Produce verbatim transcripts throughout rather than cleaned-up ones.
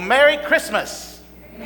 Merry Christmas.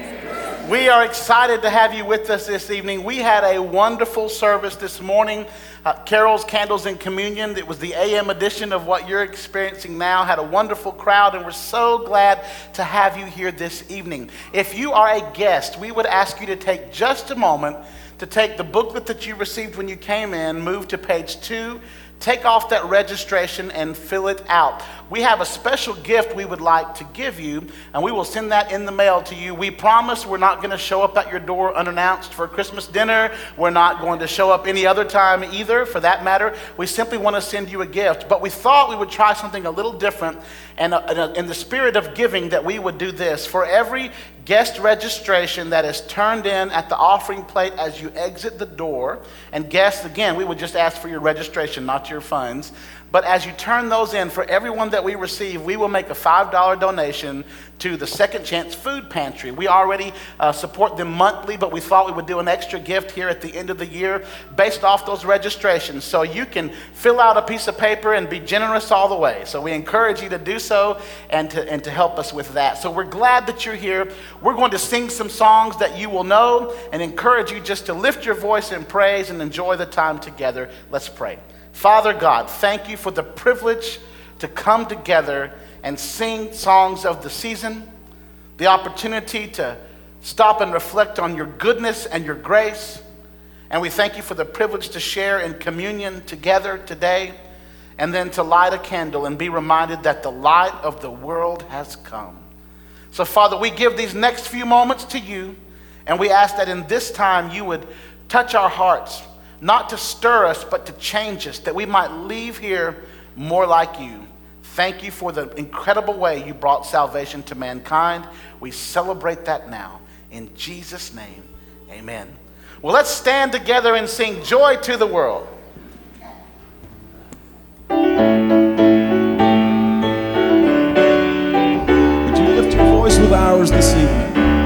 We are excited to have you with us this evening. We had a wonderful service this morning. Uh, Carols, Candles, and Communion. It was the A M edition of what you're experiencing now. Had a wonderful crowd, and we're so glad to have you here this evening. If you are a guest, we would ask you to take just a moment to take the booklet that you received when you came in, move to page two, take off that registration and fill it out. We have a special gift we would like to give you, and we will send that in the mail to you. We promise we're not going to show up at your door unannounced for Christmas dinner. We're not going to show up any other time either, for that matter. We simply want to send you a gift. But we thought we would try something a little different, and uh, in the spirit of giving, that we would do this. For every guest registration that is turned in at the offering plate as you exit the door, and guests, again, we would just ask for your registration, not your funds. But as you turn those in, for everyone that we receive, we will make a five dollar donation to the Second Chance Food Pantry. We already uh, support them monthly, but we thought we would do an extra gift here at the end of the year based off those registrations. So you can fill out a piece of paper and be generous all the way. So we encourage you to do so and to, and to help us with that. So we're glad that you're here. We're going to sing some songs that you will know and encourage you just to lift your voice in praise and enjoy the time together. Let's pray. Father God, thank you for the privilege to come together and sing songs of the season, the opportunity to stop and reflect on your goodness and your grace. And we thank you for the privilege to share in communion together today, and then to light a candle and be reminded that the light of the world has come. So Father, we give these next few moments to you, and we ask that in this time you would touch our hearts, not to stir us, but to change us, that we might leave here more like you. Thank you for the incredible way you brought salvation to mankind. We celebrate that now. In Jesus' name, amen. Well, let's stand together and sing Joy to the World. Would you lift your voice with ours this evening?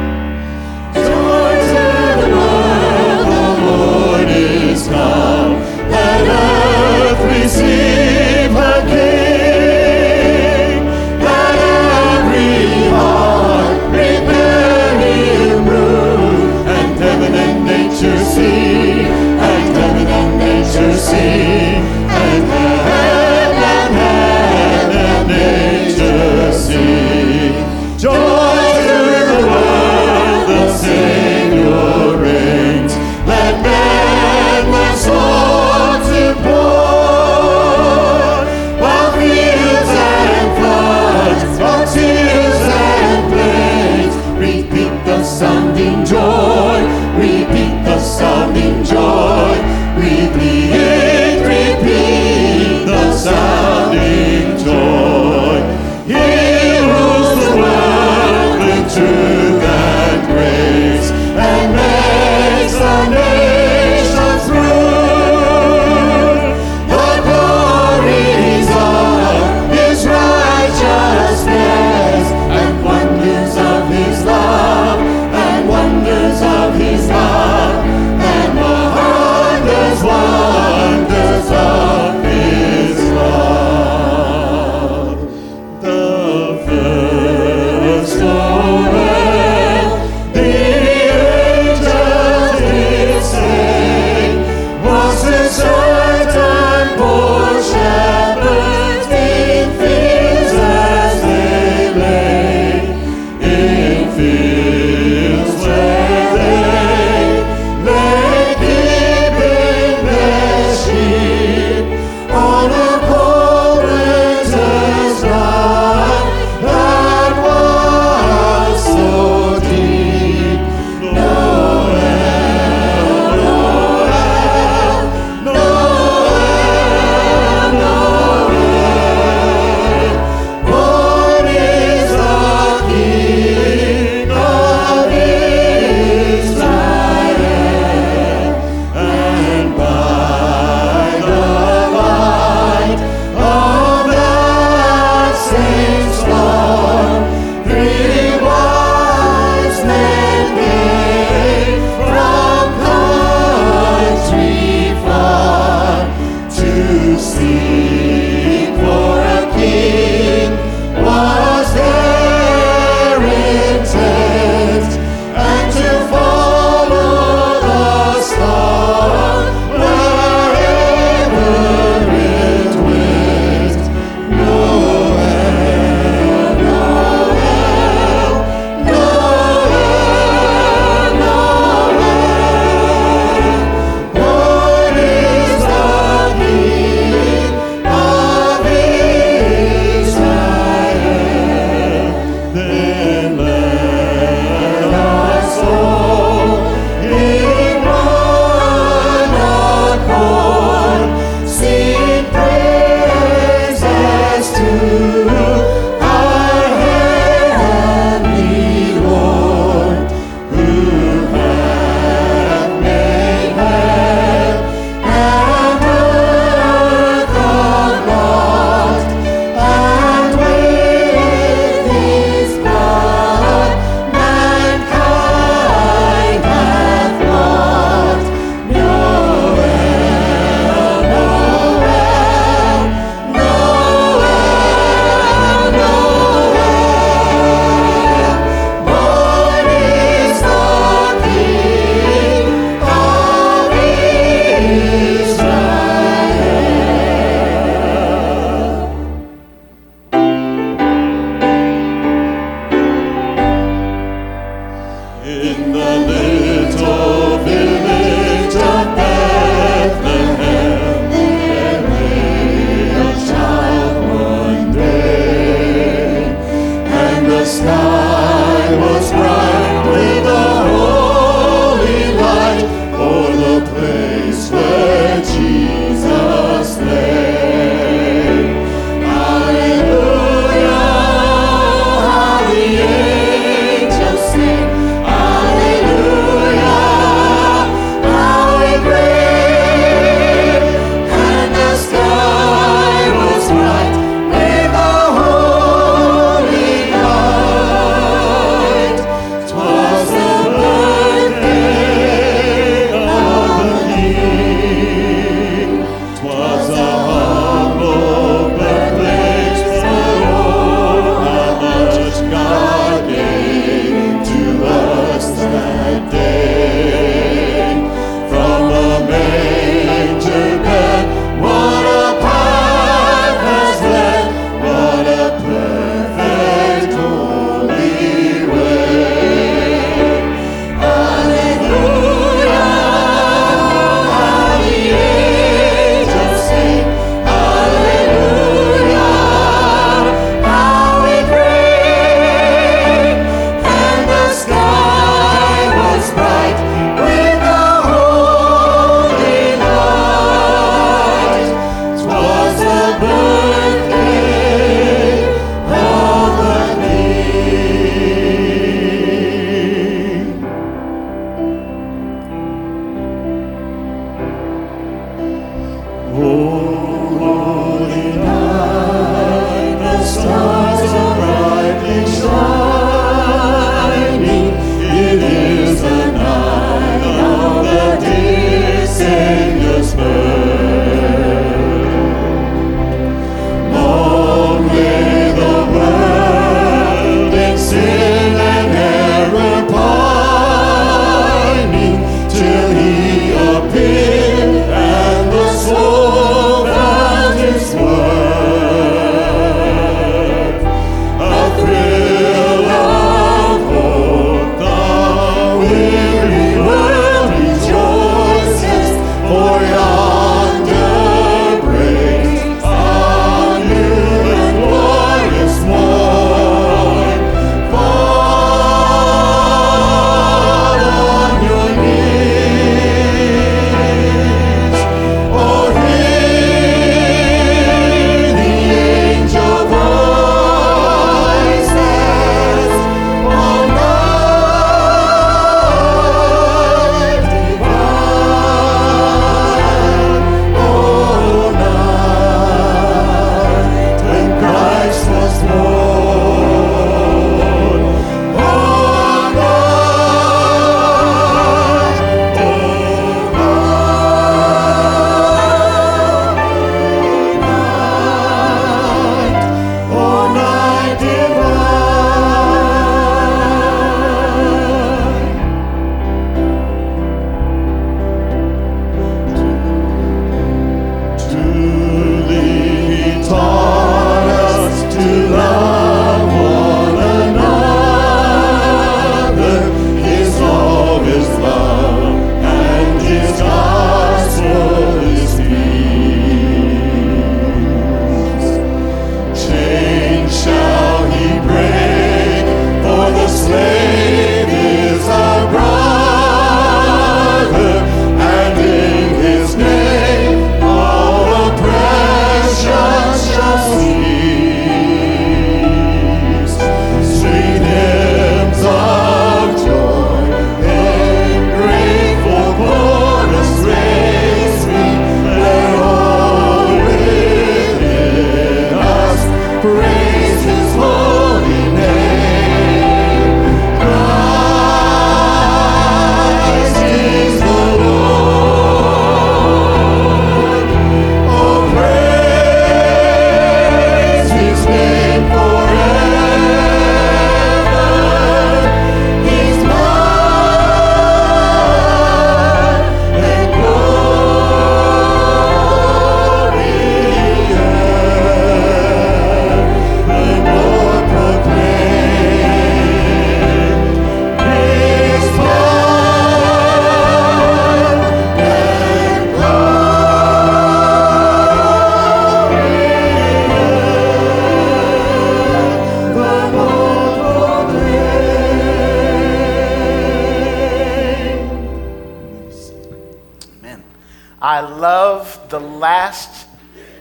Come, let earth receive her King. Let every heart prepare him room, and heaven and nature sing, and heaven and nature sing, and heaven and nature sing. Joy to the world, the Savior reigns. Let men their songs imploit, while fields and floods, while tears and plains, repeat the sounding joy, repeat the sounding joy, we bleed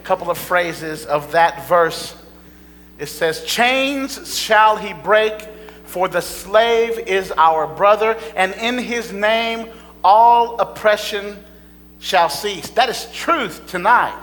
couple of phrases of that verse. It says, chains shall he break, for the slave is our brother, and in his name all oppression shall cease. That is truth tonight.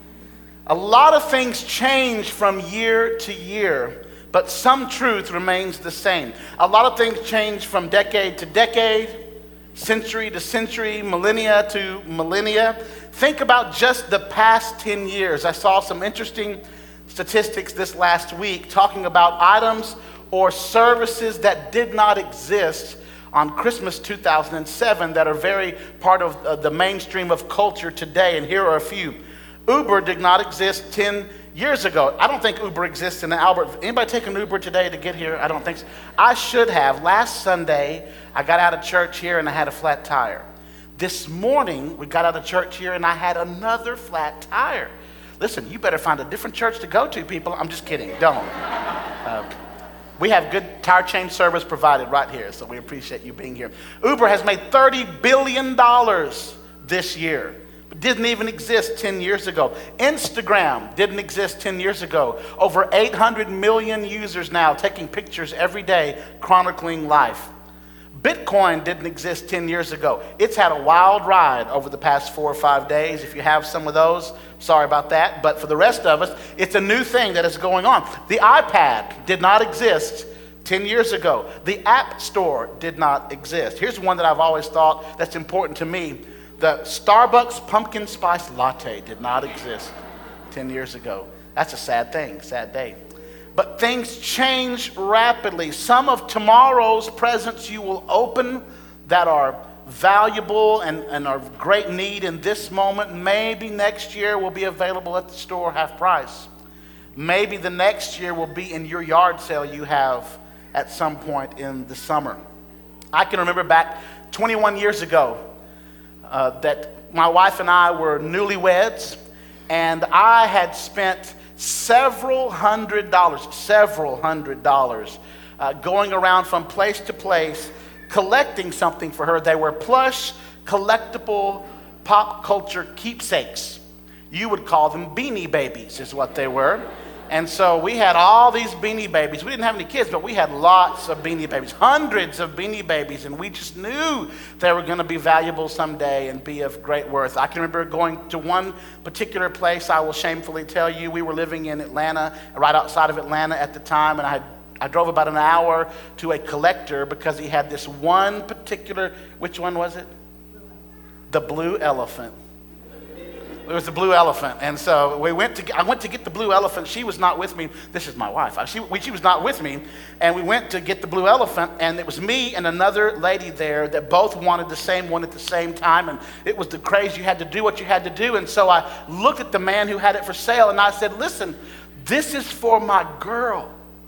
A lot of things change from year to year, but some truth remains the same. A lot of things change from decade to decade, century to century, millennia to millennia. Think about just the past ten years. I saw some interesting statistics this last week talking about items or services that did not exist on Christmas two thousand seven that are very part of uh, the mainstream of culture today. And here are a few. Uber did not exist ten years ago. I don't think Uber exists in Albert. Anybody take an Uber today to get here? I don't think so. I should have. Last Sunday, I got out of church here and I had a flat tire. This morning, we got out of church here and I had another flat tire. Listen, you better find a different church to go to, people. I'm just kidding. Don't. Uh, we have good tire change service provided right here, so we appreciate you being here. Uber has made thirty billion dollars this year. Didn't even exist ten years ago. Instagram didn't exist ten years ago. Over eight hundred million users now taking pictures every day, chronicling life. Bitcoin didn't exist ten years ago. It's had a wild ride over the past four or five days. If you have some of those, sorry about that. But for the rest of us, it's a new thing that is going on. The iPad did not exist ten years ago. The App Store did not exist. Here's one that I've always thought that's important to me. The Starbucks pumpkin spice latte did not exist ten years ago. That's a sad thing, sad day. But things change rapidly. Some of tomorrow's presents you will open that are valuable and, and are of great need in this moment, maybe next year will be available at the store half price. Maybe the next year will be in your yard sale you have at some point in the summer. I can remember back twenty-one years ago, Uh, that my wife and I were newlyweds, and I had spent several hundred dollars, several hundred dollars uh, going around from place to place collecting something for her. They were plush, collectible pop culture keepsakes. You would call them Beanie Babies is what they were. And so we had all these Beanie Babies. We didn't have any kids, but we had lots of Beanie Babies, hundreds of Beanie Babies, and we just knew they were going to be valuable someday and be of great worth. I can remember going to one particular place. I will shamefully tell you, we were living in Atlanta, right outside of Atlanta at the time, and I I drove about an hour to a collector because he had this one particular, which one was it? The blue elephant. It was the blue elephant, and so we went to. I went to get the blue elephant. She was not with me. This is my wife. She, she was not with me, and we went to get the blue elephant, and it was me and another lady there that both wanted the same one at the same time, and it was the craze. You had to do what you had to do, and so I looked at the man who had it for sale, and I said, "Listen, this is for my girl."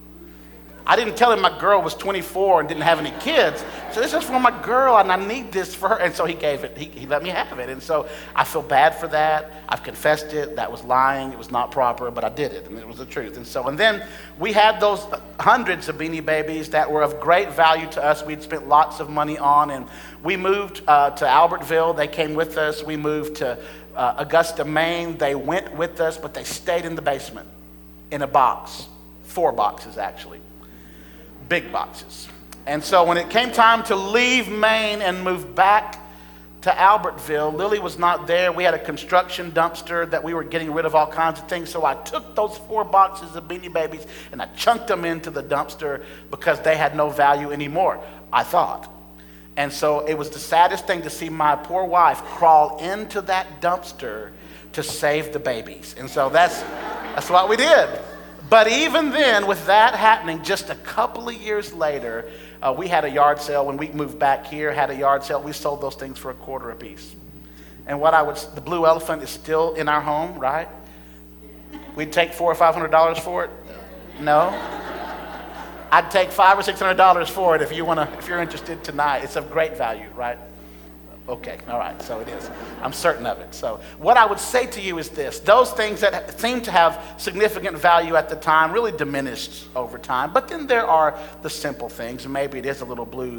I didn't tell him my girl was twenty-four and didn't have any kids. So this is for my girl, and I need this for her. And so he gave it. He, he let me have it. And so I feel bad for that. I've confessed it. That was lying. It was not proper, but I did it, and it was the truth. And so, and then we had those hundreds of Beanie Babies that were of great value to us. We'd spent lots of money on, and we moved uh, to Albertville. They came with us. We moved to uh, Augusta, Maine. They went with us, but they stayed in the basement in a box, four boxes actually. Big boxes. And so when it came time to leave Maine and move back to Albertville, Lily was not there. We had a construction dumpster that we were getting rid of all kinds of things. So I took those four boxes of Beanie Babies and I chunked them into the dumpster because they had no value anymore, I thought. And so it was the saddest thing to see my poor wife crawl into that dumpster to save the babies. And so that's that's what we did. But even then, with that happening, just a couple of years later, uh, we had a yard sale. When we moved back here, had a yard sale. We sold those things for a quarter a piece. And what I would, the blue elephant is still in our home, right? We'd take four or five hundred dollars for it. No, I'd take five or six hundred dollars for it if you wanna, if you're interested tonight. It's of great value, right? Okay, all right, so it is. I'm certain of it. So what I would say to you is this. Those things that seem to have significant value at the time really diminished over time. But then there are the simple things. Maybe it is a little blue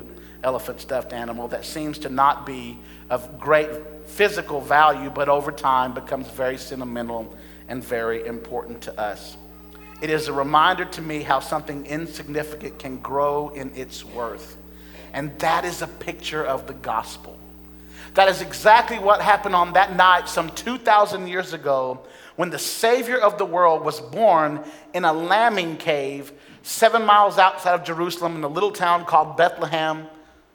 elephant stuffed animal that seems to not be of great physical value, but over time becomes very sentimental and very important to us. It is a reminder to me how something insignificant can grow in its worth. And that is a picture of the gospel. That is exactly what happened on that night some two thousand years ago when the Savior of the world was born in a lambing cave seven miles outside of Jerusalem in a little town called Bethlehem.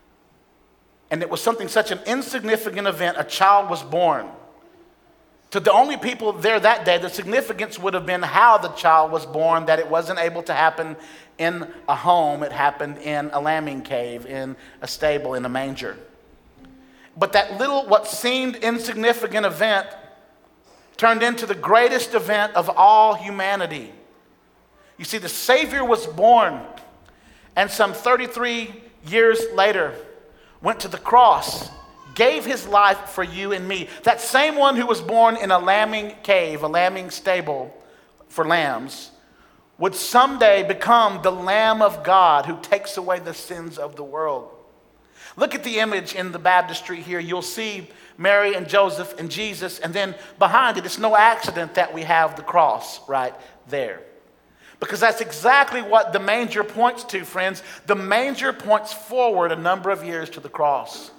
And it was something such an insignificant event. A child was born. To the only people there that day, the significance would have been how the child was born, that it wasn't able to happen in a home. It happened in a lambing cave, in a stable, in a manger. But that little, what seemed insignificant event turned into the greatest event of all humanity. You see, the Savior was born, and some thirty-three years later went to the cross, gave his life for you and me. That same one who was born in a lambing cave, a lambing stable for lambs, would someday become the Lamb of God who takes away the sins of the world. Look at the image in the baptistry here. You'll see Mary and Joseph and Jesus, and then behind it, it's no accident that we have the cross right there. Because that's exactly what the manger points to, friends. The manger points forward a number of years to the cross.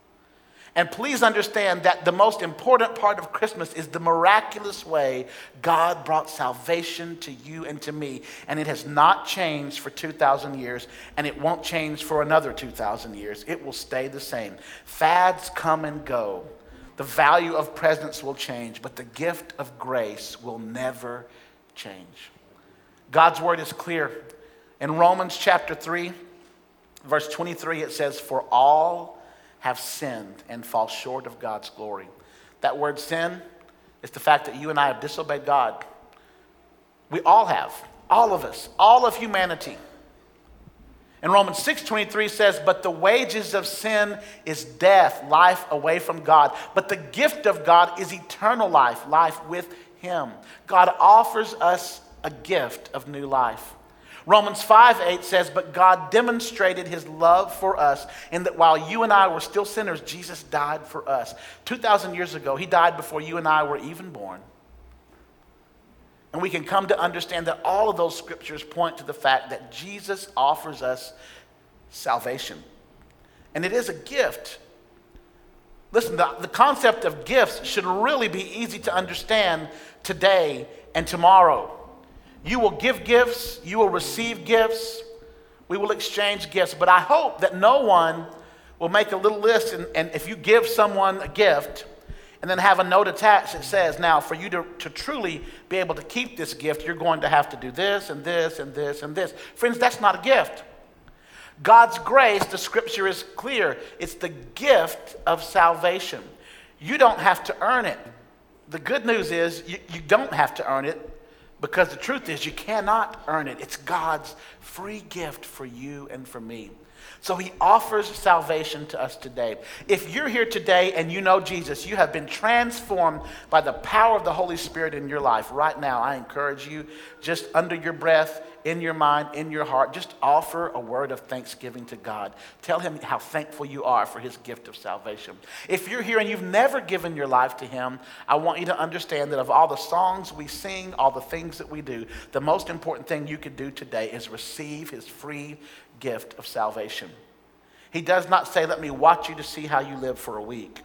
And please understand that the most important part of Christmas is the miraculous way God brought salvation to you and to me. And it has not changed for two thousand years, and it won't change for another two thousand years. It will stay the same. Fads come and go. The value of presents will change, but the gift of grace will never change. God's word is clear. In Romans chapter three, verse twenty-three, it says, "For all have sinned and fall short of God's glory." That word sin is the fact that you and I have disobeyed God. We all have. All of us. All of humanity. And Romans six twenty-three says, "But the wages of sin is death, life away from God. But the gift of God is eternal life, life with Him." God offers us a gift of new life. Romans five eight says, "But God demonstrated His love for us in that while you and I were still sinners, Jesus died for us." two thousand years ago, He died before you and I were even born. And we can come to understand that all of those scriptures point to the fact that Jesus offers us salvation. And it is a gift. Listen, the, the concept of gifts should really be easy to understand today and tomorrow. You will give gifts, you will receive gifts, we will exchange gifts. But I hope that no one will make a little list, and, and if you give someone a gift and then have a note attached that says, now for you to, to truly be able to keep this gift, you're going to have to do this and this and this and this. Friends, that's not a gift. God's grace, the scripture is clear, it's the gift of salvation. You don't have to earn it. The good news is you, you don't have to earn it. Because the truth is, you cannot earn it. It's God's free gift for you and for me. So He offers salvation to us today. If you're here today and you know Jesus, you have been transformed by the power of the Holy Spirit in your life. Right now, I encourage you, just under your breath, in your mind, in your heart, just offer a word of thanksgiving to God. Tell Him how thankful you are for His gift of salvation. If you're here and you've never given your life to Him, I want you to understand that of all the songs we sing, all the things that we do, the most important thing you could do today is receive His free gift of salvation. He does not say, "Let me watch you to see how you live for a week."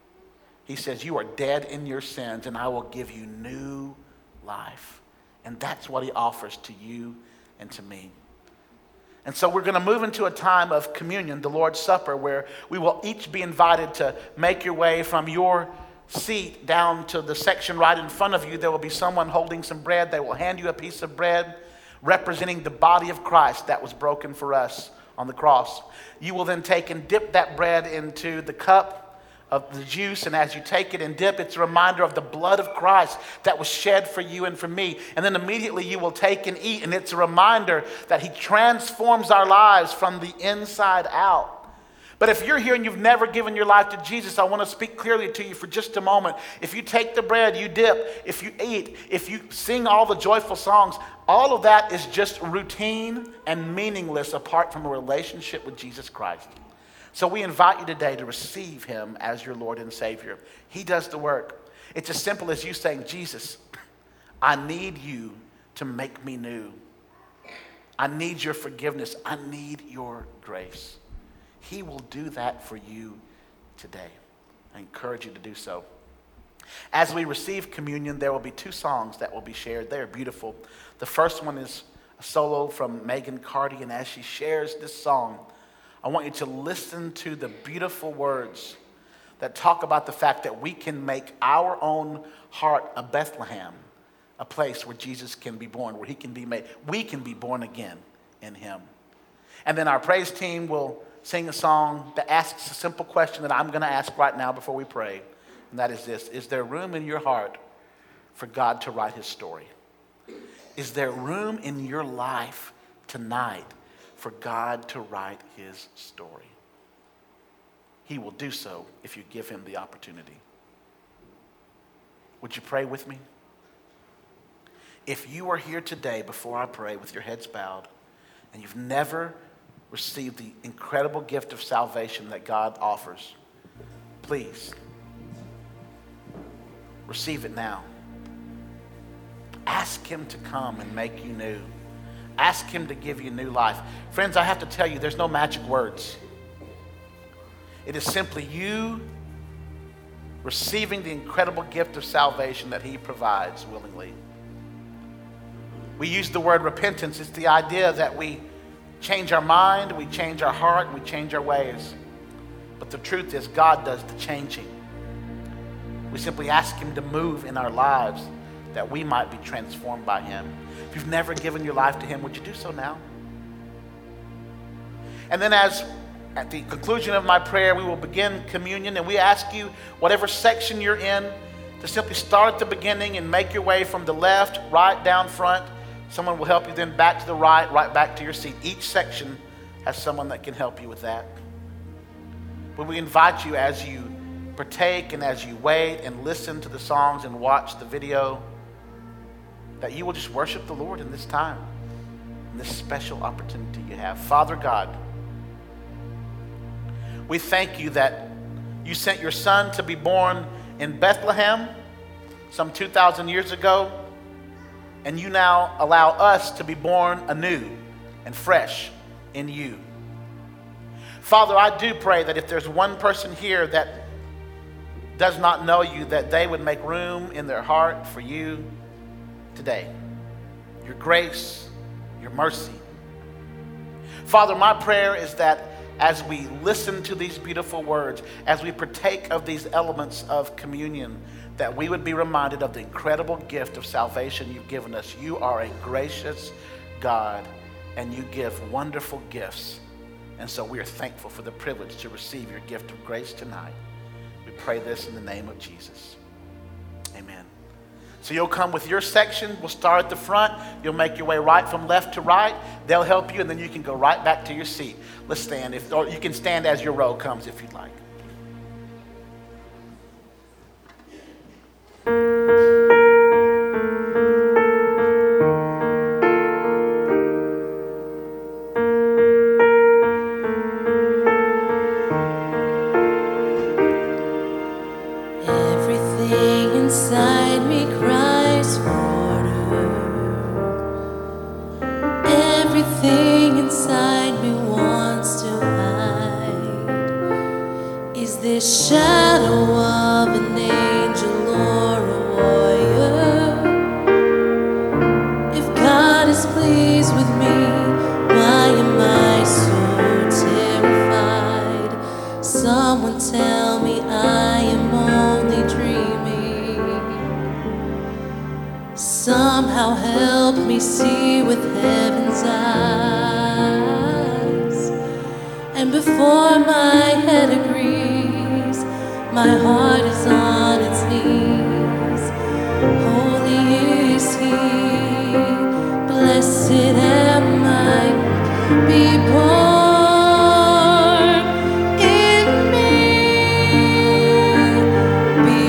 He says, "You are dead in your sins, and I will give you new life." And that's what He offers to you and to me. And so we're going to move into a time of communion, the Lord's Supper, where we will each be invited to make your way from your seat down to the section right in front of you. There will be someone holding some bread. They will hand you a piece of bread representing the body of Christ that was broken for us on the cross. You will then take and dip that bread into the cup of the juice, and as you take it and dip, it's a reminder of the blood of Christ that was shed for you and for me. And then immediately you will take and eat, and it's a reminder that He transforms our lives from the inside out. But if you're here and you've never given your life to Jesus, I want to speak clearly to you for just a moment. If you take the bread, you dip, if you eat, if you sing all the joyful songs, all of that is just routine and meaningless apart from a relationship with Jesus Christ. So we invite you today to receive him as your Lord and Savior. He does the work. It's as simple as you saying, Jesus, I need you to make me new. I need your forgiveness. I need your grace. He will do that for you today. I encourage you to do so. As we receive communion, there will be two songs that will be shared. They are beautiful. The first one is a solo from Megan Carty, and as she shares this song, I want you to listen to the beautiful words that talk about the fact that we can make our own heart a Bethlehem, a place where Jesus can be born, where he can be made. We can be born again in him. And then our praise team will sing a song that asks a simple question that I'm going to ask right now before we pray. And that is this: is there room in your heart for God to write his story? Is there room in your life tonight for God to write his story? He will do so if you give him the opportunity. Would you pray with me? If you are here today before I pray with your heads bowed and you've never received the incredible gift of salvation that God offers, please receive it now. Ask him to come and make you new. Ask him to give you new life. Friends, I have to tell you, there's no magic words. It is simply you receiving the incredible gift of salvation that he provides willingly. We use the word repentance. It's the idea that we change our mind, we change our heart, we change our ways. But the truth is, God does the changing. We simply ask him to move in our lives that we might be transformed by him. If you've never given your life to him, would you do so now? And then as at the conclusion of my prayer, we will begin communion, and we ask you, whatever section you're in, to simply start at the beginning and make your way from the left, right, down front. Someone will help you then back to the right, right back to your seat. Each section has someone that can help you with that. But we invite you, as you partake and as you wait and listen to the songs and watch the video, that you will just worship the Lord in this time, in this special opportunity you have. Father God, we thank you that you sent your son to be born in Bethlehem some two thousand years ago, and you now allow us to be born anew and fresh in you. Father, I do pray that if there's one person here that does not know you, that they would make room in their heart for you today. Your grace, your mercy. Father, my prayer is that as we listen to these beautiful words, as we partake of these elements of communion, that we would be reminded of the incredible gift of salvation you've given us. You are a gracious God, and you give wonderful gifts. And so we are thankful for the privilege to receive your gift of grace tonight. We pray this in the name of Jesus. Amen. So you'll come with your section. We'll start at the front. You'll make your way right from left to right. They'll help you, and then you can go right back to your seat. Let's stand. If, or you can stand as your row comes if you'd like. Everything inside me cries for her. Everything inside me wants to hide. Is this shadow of an angel or a warrior? If God is pleased with me, why am I so terrified? Someone tell me I am only dreaming. Somehow help me see with heaven's eyes. And before my head agrees, my heart is on its knees. Holy is he, blessed am I, be born in me, be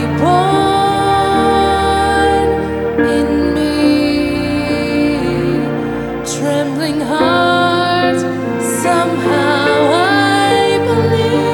born in me. Trembling heart, somehow I believe.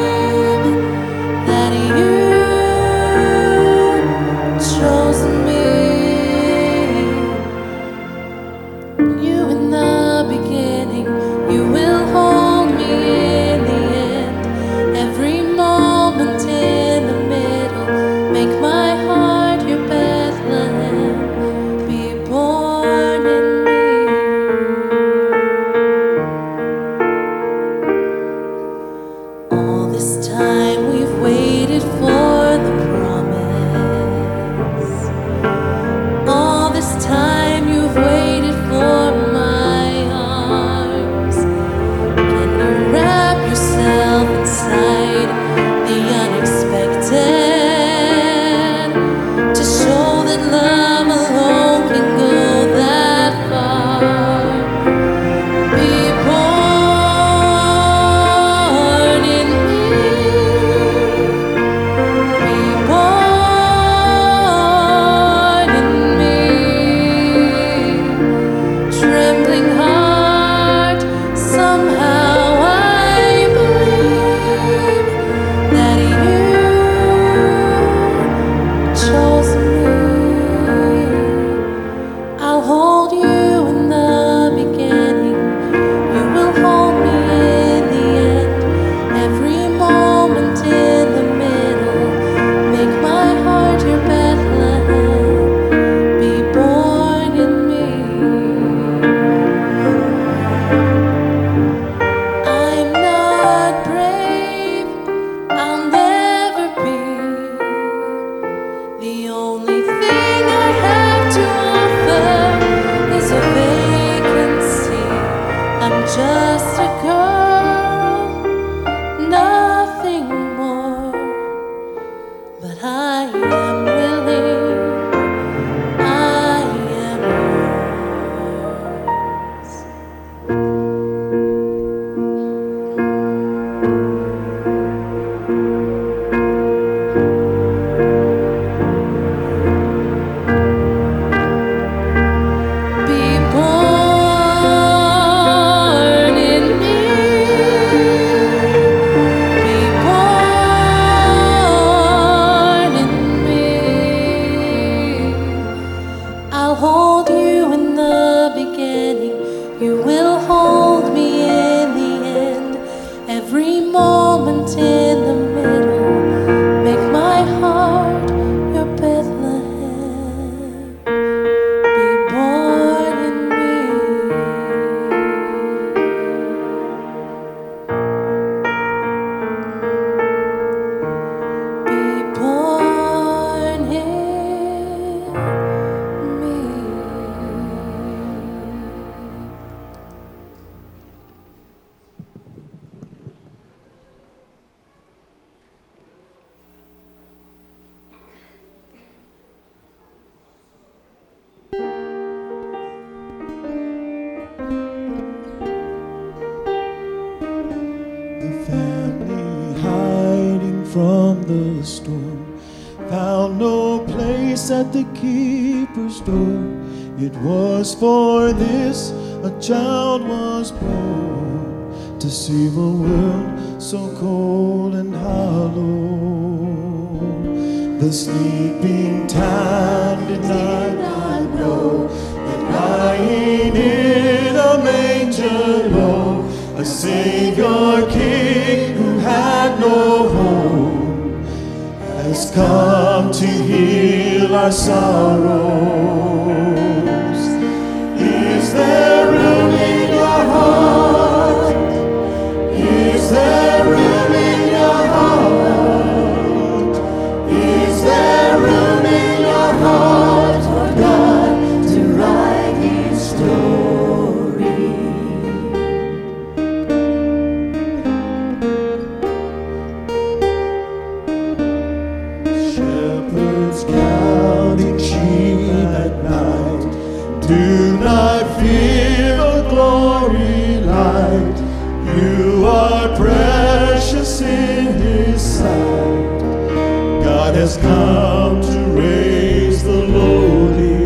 of the storm. Found no place at the keeper's door. It was for this a child was born, to save a world so cold and hollow. The sleeping time did not know that lying in a manger low, a Savior King who had no home has come to heal our sorrows. Is there room in your heart? Is there room in your heart? Is there room in your heart for God to write His story? Shepherds counting sheep at night, do not fear the glory light. You are precious in His sight. God has come to raise the lowly.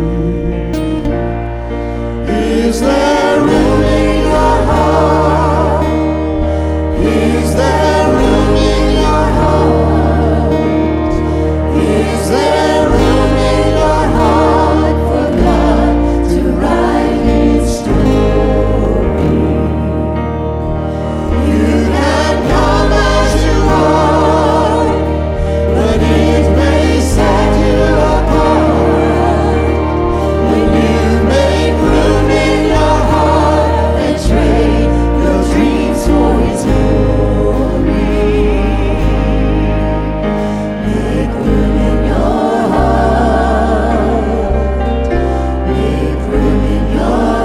Is there room in your heart? Is there room in your heart? Is there room in your heart for God to write His story? You can come as you are, but it may set you apart. When you make room in your heart and trade your dreams for His glory. Make room in your heart. Make room in your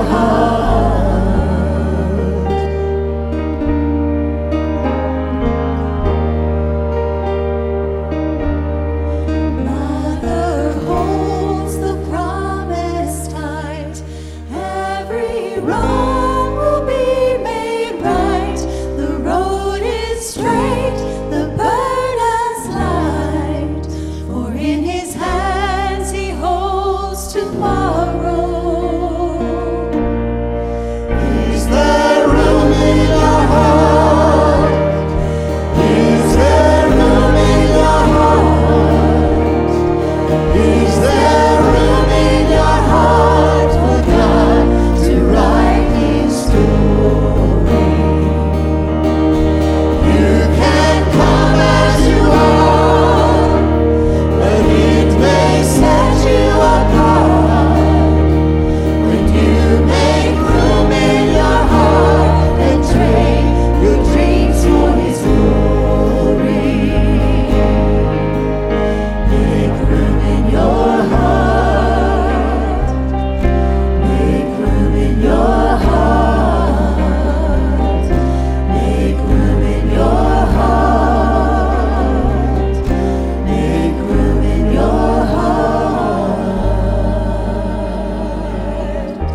heart. Mother holds the promise tight. Every wrong will be made right. The road is straight, the burden's light. For in His hands He holds tomorrow. Is there room in your heart? Is there room in your heart? Is there room in your heart for God to write His story? You can come as you are, but it may set you apart. When you make room in your heart and trade your dreams for His glory. Make room in your heart. Make room in your heart. Make room in your heart. Make room in your heart.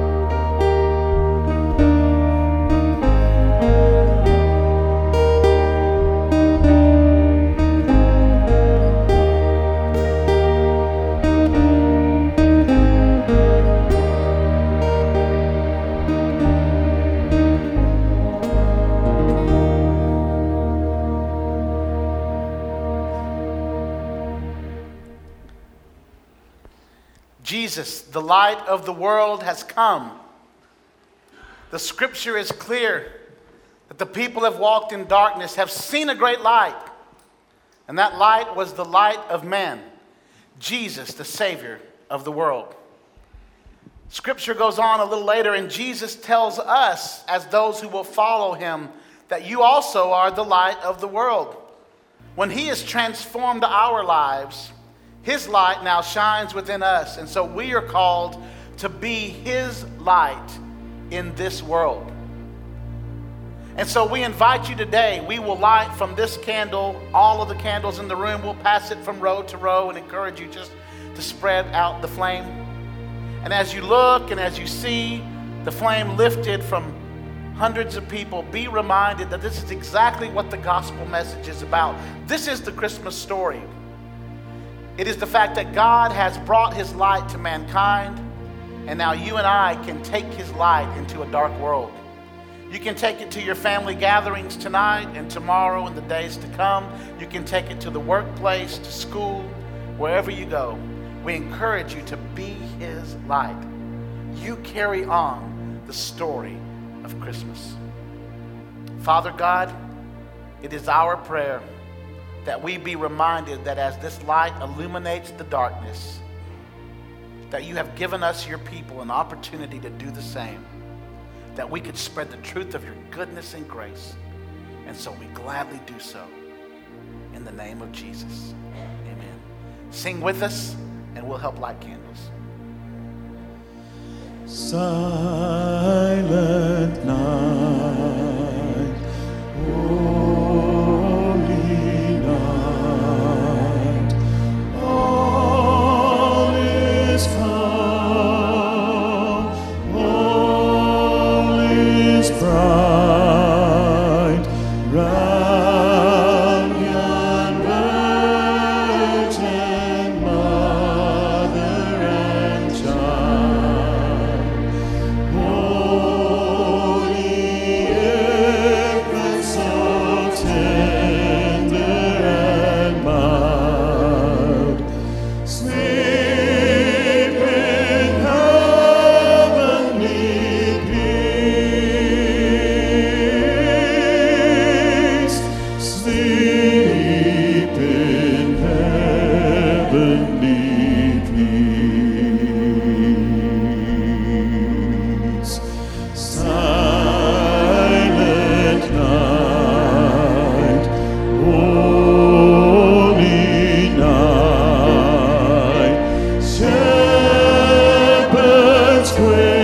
Jesus, the light of the world, has come. The scripture is clear that the people have walked in darkness, have seen a great light. And that light was the light of man, Jesus, the Savior of the world. Scripture goes on a little later, and Jesus tells us, as those who will follow Him, that you also are the light of the world. When He has transformed our lives, His light now shines within us. And so we are called to be His light in this world. And so we invite you today. We will light from this candle, all of the candles in the room. We'll pass it from row to row and encourage you just to spread out the flame. And as you look and as you see the flame lifted from hundreds of people, be reminded that this is exactly what the gospel message is about. This is the Christmas story. It is the fact that God has brought his light to mankind, and now you and I can take his light into a dark world. You can take it to your family gatherings tonight and tomorrow and the days to come. You can take it to the workplace, to school, wherever you go. We encourage you to be his light. You carry on the story of Christmas. Father God, it is our prayer that we be reminded that as this light illuminates the darkness, that you have given us, your people, an opportunity to do the same, that we could spread the truth of your goodness and grace. And so we gladly do so in the name of Jesus. Amen. Sing with us and we'll help light candles. Silent night, holy night, all is calm, all is bright, round yon virgin mother and child. Holy infant, so tender and mild, sleep in heavenly peace, sleep in heavenly peace. Silent night, holy night, shepherds quail.